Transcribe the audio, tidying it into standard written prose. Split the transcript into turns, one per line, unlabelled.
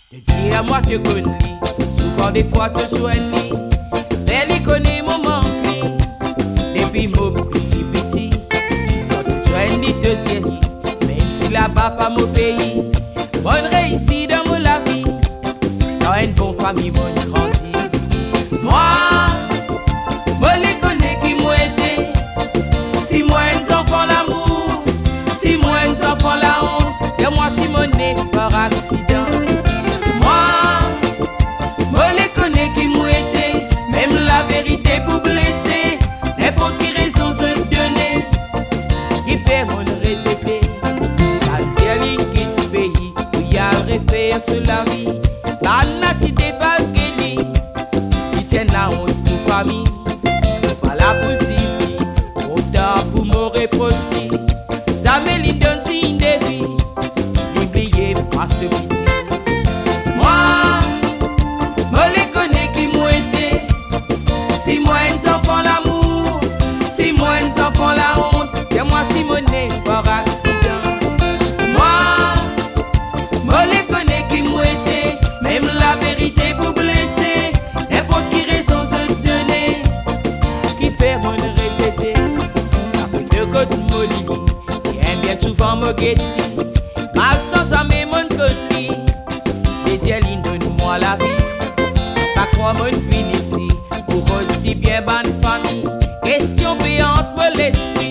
Te dire moi te connais, souvent des fois te soigner. Fais-les connaître mon manque, depuis mon petit. Quand te soigner te dire, même si là-bas pas mon pays. Bonne réussite dans mon la vie, dans une bonne famille, bonne grandi. Moi les connais qui m'ont aidé. Si moi nous enfants l'amour, si moi nous enfants la honte, dis-moi si mon nez par accident. Moi les connais qui m'ont aidé, même la vérité pour blesser, n'importe qui raison se donner, qui fait mon réservé. Quand il quitte le pays, où il y a le référé sur la vie, la nature des femmes qui tiennent la honte pour famille. Pas la poussiste, autant pour me reposter. Zaméline donne signe de vie, n'oubliez pas ce petit. Moi les connais qui m'ont aidé. Si moi nous enfants l'amour, si moi nous enfants la honte, dis-moi si mon nez par accident. Moi les connais qui m'ont aidé, même la vérité pour blesser, n'importe qui raison se donner, qui fait mon résété. Ça fait deux côtés de mon lit, qui aime bien souvent me guetter. Mal sans âme mon côté, et Dieu donne-moi la vie. Pas quoi mon fin ici, pour redire bien bonne famille. Question payante me l'esprit.